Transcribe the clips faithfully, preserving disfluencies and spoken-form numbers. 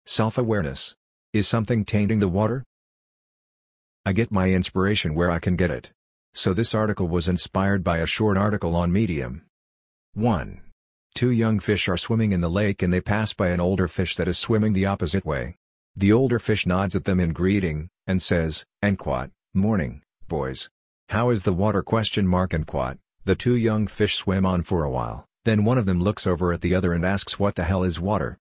Self-awareness. Is something tainting the water? I get my inspiration where I can get it. So this article was inspired by a short article on Medium. one. Two young fish are swimming in the lake and they pass by an older fish that is swimming the opposite way. The older fish nods at them in greeting, and says, "Enquat, morning, boys. How is the water?" question mark enquat. The two young fish swim on for a while, then one of them looks over at the other and asks, "What the hell is water?"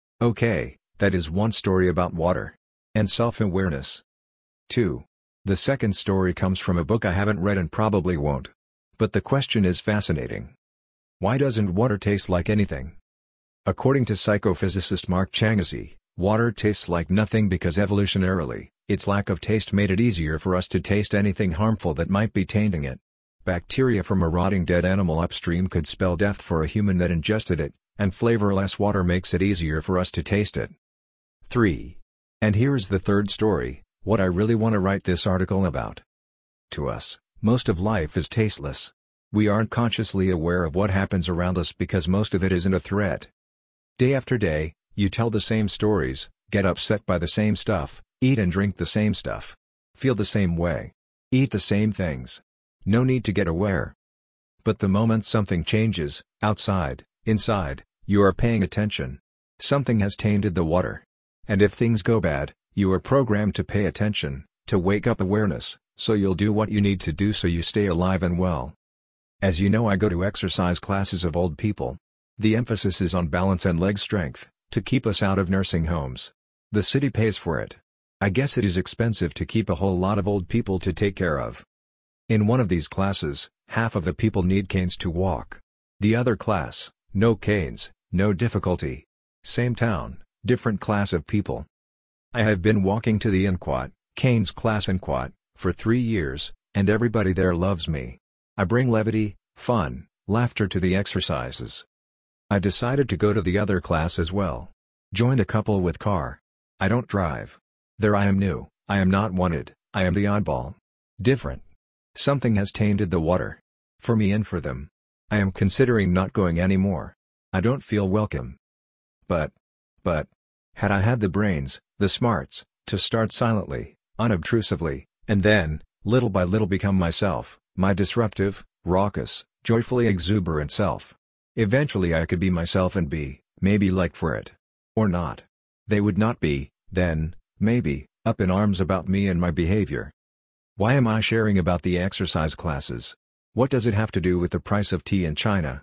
Okay, that is one story about water. And self-awareness. two. The second story comes from a book I haven't read and probably won't. But the question is fascinating. Why doesn't water taste like anything? According to psychophysicist Mark Changizi, water tastes like nothing because evolutionarily, its lack of taste made it easier for us to taste anything harmful that might be tainting it. Bacteria from a rotting dead animal upstream could spell death for a human that ingested it, and flavorless water makes it easier for us to taste it. three. And here's the third story, what I really want to write this article about. To us, most of life is tasteless. We aren't consciously aware of what happens around us because most of it isn't a threat. Day after day, you tell the same stories, get upset by the same stuff, eat and drink the same stuff, feel the same way, eat the same things. No need to get aware. But the moment something changes, outside, inside, you are paying attention. Something has tainted the water. And if things go bad, you are programmed to pay attention, to wake up awareness, so you'll do what you need to do so you stay alive and well. As you know, I go to exercise classes of old people. The emphasis is on balance and leg strength, to keep us out of nursing homes. The city pays for it. I guess it is expensive to keep a whole lot of old people to take care of. In one of these classes, half of the people need canes to walk. The other class, no canes, no difficulty. Same town, different class of people. I have been walking to the Enquat, canes class Enquat, for three years, and everybody there loves me. I bring levity, fun, laughter to the exercises. I decided to go to the other class as well. Joined a couple with car. I don't drive. There I am new, I am not wanted, I am the oddball. Different. Something has tainted the water. For me and for them. I am considering not going anymore. I don't feel welcome. But, but, had I had the brains, the smarts, to start silently, unobtrusively, and then, little by little become myself, my disruptive, raucous, joyfully exuberant self. Eventually I could be myself and be, maybe liked for it. Or not. They would not be, then, maybe, up in arms about me and my behavior. Why am I sharing about the exercise classes? What does it have to do with the price of tea in China?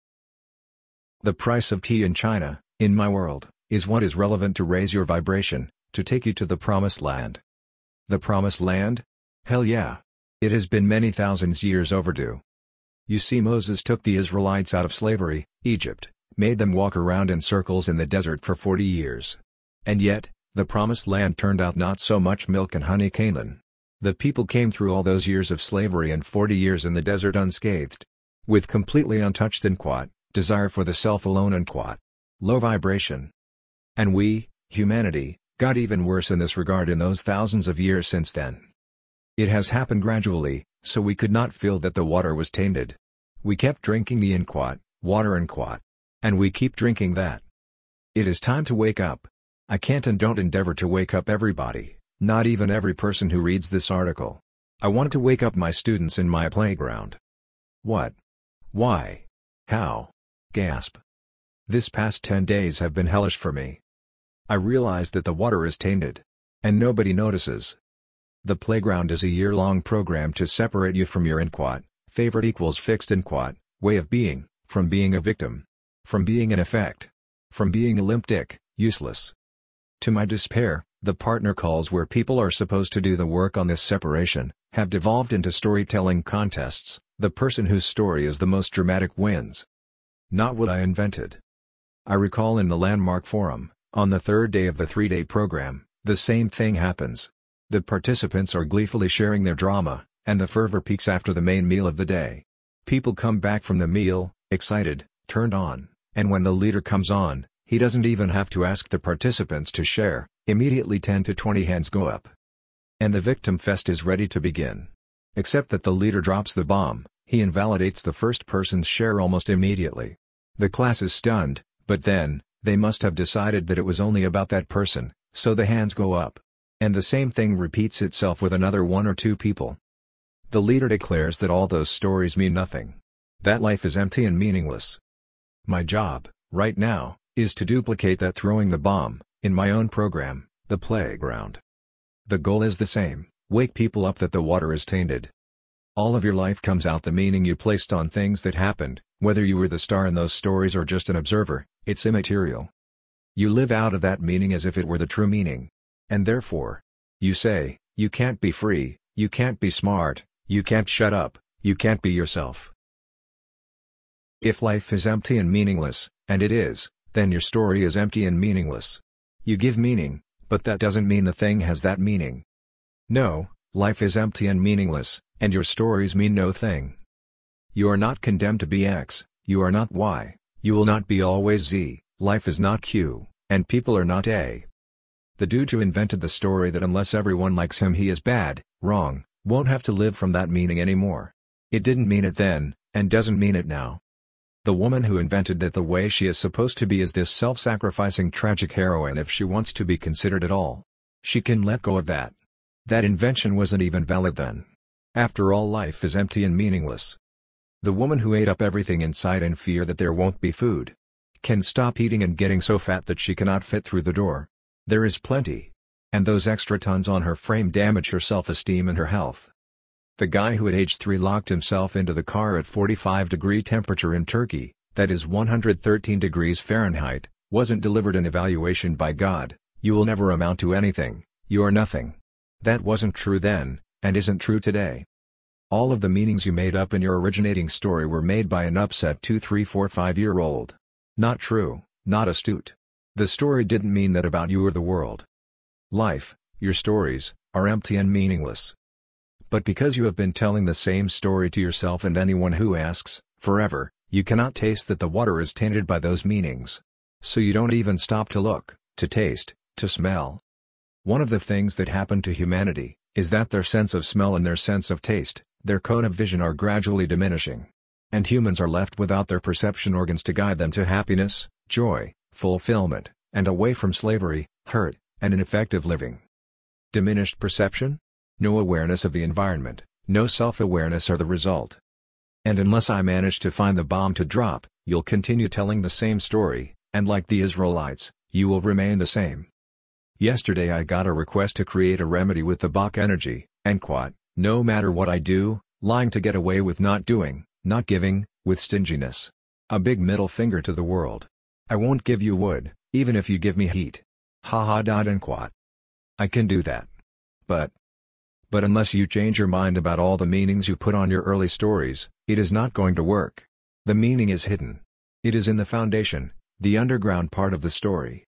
The price of tea in China, in my world, is what is relevant to raise your vibration, to take you to the promised land. The promised land? Hell yeah. It has been many thousands years overdue. You see, Moses took the Israelites out of slavery, Egypt, made them walk around in circles in the desert for forty years. And yet, the promised land turned out not so much milk and honey Canaan. The people came through all those years of slavery and forty years in the desert unscathed. With completely untouched Enquat, desire for the self alone Enquat. Low vibration. And we, humanity, got even worse in this regard in those thousands of years since then. It has happened gradually, so we could not feel that the water was tainted. We kept drinking the Enquat, water Enquat. And we keep drinking that. It is time to wake up. I can't and don't endeavor to wake up everybody, not even every person who reads this article. I want to wake up my students in my playground. What? Why? How? Gasp. This past ten days have been hellish for me. I realize that the water is tainted. And nobody notices. The playground is a year-long program to separate you from your Enquat, favorite equals fixed Enquat, way of being, from being a victim. From being an effect. From being a limp dick, useless. To my despair, the partner calls where people are supposed to do the work on this separation, have devolved into storytelling contests. The person whose story is the most dramatic wins. Not what I invented. I recall in the Landmark Forum, on the third day of the three-day program, the same thing happens. The participants are gleefully sharing their drama, and the fervor peaks after the main meal of the day. People come back from the meal, excited, turned on, and when the leader comes on, he doesn't even have to ask the participants to share, immediately ten to twenty hands go up. And the victim fest is ready to begin. Except that the leader drops the bomb, he invalidates the first person's share almost immediately. The class is stunned, but then, They must have decided that it was only about that person, so the hands go up. And the same thing repeats itself with another one or two people. The leader declares that all those stories mean nothing. That life is empty and meaningless. My job, right now, is to duplicate that, throwing the bomb, in my own program, The Playground. The goal is the same: wake people up that the water is tainted. All of your life comes out the meaning you placed on things that happened, whether you were the star in those stories or just an observer, it's immaterial. You live out of that meaning as if it were the true meaning. And therefore, you say, you can't be free, you can't be smart, you can't shut up, you can't be yourself. If life is empty and meaningless, and it is, then your story is empty and meaningless. You give meaning, but that doesn't mean the thing has that meaning. No, life is empty and meaningless, and your stories mean no thing. You are not condemned to be X, you are not Y, you will not be always Z, life is not Q, and people are not A. The dude who invented the story that unless everyone likes him he is bad, wrong, won't have to live from that meaning anymore. It didn't mean it then, and doesn't mean it now. The woman who invented that the way she is supposed to be is this self-sacrificing tragic heroine if she wants to be considered at all. She can let go of that. That invention wasn't even valid then. After all, life is empty and meaningless. The woman who ate up everything in sight in fear that there won't be food can stop eating and getting so fat that she cannot fit through the door. There is plenty. And those extra tons on her frame damage her self-esteem and her health. The guy who at age three locked himself into the car at forty-five degree temperature in Turkey, that is one hundred thirteen degrees Fahrenheit, wasn't delivered an evaluation by God: you will never amount to anything, you are nothing. That wasn't true then, and isn't true today. All of the meanings you made up in your originating story were made by an upset two, three, four, five year old. Not true, not astute. The story didn't mean that about you or the world. Life, your stories, are empty and meaningless. But because you have been telling the same story to yourself and anyone who asks, forever, you cannot taste that the water is tainted by those meanings. So you don't even stop to look, to taste, to smell. One of the things that happened to humanity is that their sense of smell and their sense of taste, their cone of vision, are gradually diminishing. And humans are left without their perception organs to guide them to happiness, joy, fulfillment, and away from slavery, hurt, and ineffective living. Diminished perception? No awareness of the environment, no self-awareness are the result. And unless I manage to find the bomb to drop, you'll continue telling the same story, and like the Israelites, you will remain the same. Yesterday I got a request to create a remedy with the Bach energy, and quote, no matter what I do, lying to get away with not doing, not giving, with stinginess. A big middle finger to the world. I won't give you wood, even if you give me heat. Ha ha dot end quote. I can do that. But, But unless you change your mind about all the meanings you put on your early stories, it is not going to work. The meaning is hidden. It is in the foundation, the underground part of the story.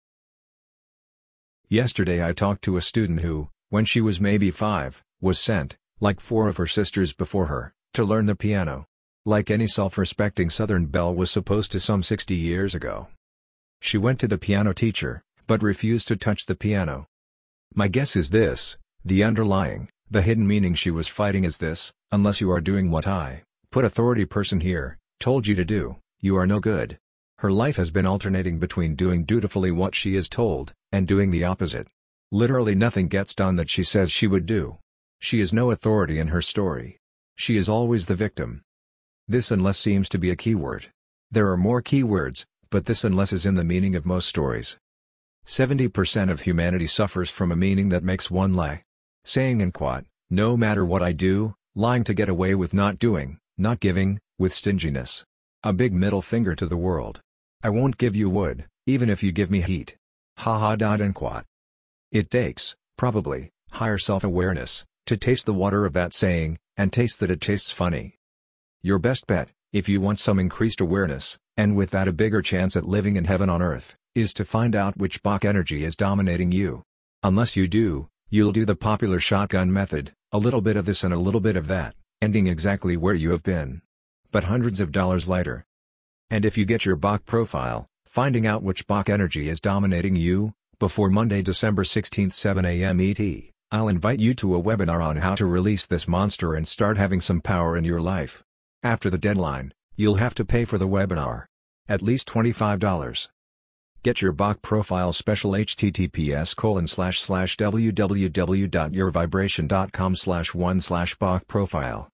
Yesterday I talked to a student who, when she was maybe five, was sent, like four of her sisters before her, to learn the piano. Like any self-respecting Southern belle was supposed to some sixty years ago. She went to the piano teacher, but refused to touch the piano. My guess is this: the underlying, the hidden meaning she was fighting is this: unless you are doing what I, put authority person here, told you to do, you are no good. Her life has been alternating between doing dutifully what she is told, and doing the opposite. Literally nothing gets done that she says she would do. She is no authority in her story. She is always the victim. This "unless" seems to be a keyword. There are more keywords, but this "unless" is in the meaning of most stories. seventy percent of humanity suffers from a meaning that makes one lie. Saying in quote, no matter what I do, lying to get away with not doing, not giving, with stinginess. A big middle finger to the world. I won't give you wood, even if you give me heat. Ha ha dot end quote. It takes, probably, higher self-awareness, to taste the water of that saying, and taste that it tastes funny. Your best bet, if you want some increased awareness, and with that a bigger chance at living in heaven on earth, is to find out which Bach energy is dominating you. Unless you do, you'll do the popular shotgun method, a little bit of this and a little bit of that, ending exactly where you have been. But hundreds of dollars later. And if you get your Bach profile, finding out which Bach energy is dominating you, before Monday, December sixteenth, seven a m E T, I'll invite you to a webinar on how to release this monster and start having some power in your life. After the deadline, you'll have to pay for the webinar. At least twenty-five dollars. Get your Bach profile special https colon slash slash www.yourvibration.com slash one slash Bach profile.